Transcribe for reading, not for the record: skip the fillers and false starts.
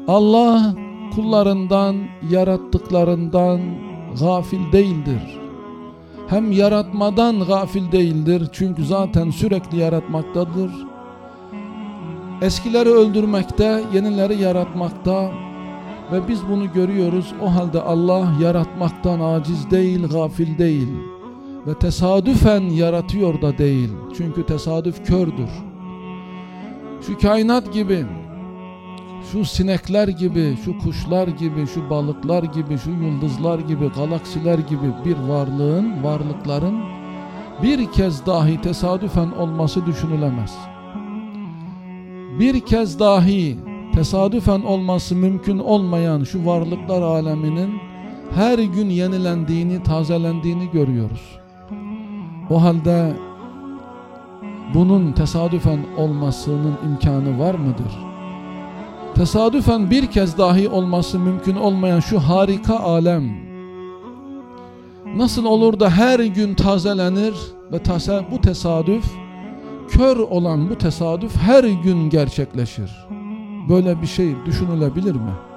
Allah kullarından, yarattıklarından gafil değildir. Hem yaratmadan gafil değildir, çünkü zaten sürekli yaratmaktadır. Eskileri öldürmekte, yenileri yaratmakta ve biz bunu görüyoruz. O halde Allah yaratmaktan aciz değil, gafil değil ve tesadüfen yaratıyor da değil. Çünkü tesadüf kördür. Şu kainat gibi, şu sinekler gibi, şu kuşlar gibi, şu balıklar gibi, şu yıldızlar gibi, galaksiler gibi bir varlıkların bir kez dahi tesadüfen olması düşünülemez. Bir kez dahi tesadüfen olması mümkün olmayan şu varlıklar aleminin her gün yenilendiğini, tazelendiğini görüyoruz. O halde bunun tesadüfen olmasının imkanı var mıdır? Tesadüfen bir kez dahi olması mümkün olmayan şu harika alem nasıl olur da her gün tazelenir ve bu tesadüf, kör olan bu tesadüf her gün gerçekleşir? Böyle bir şey düşünülebilir mi?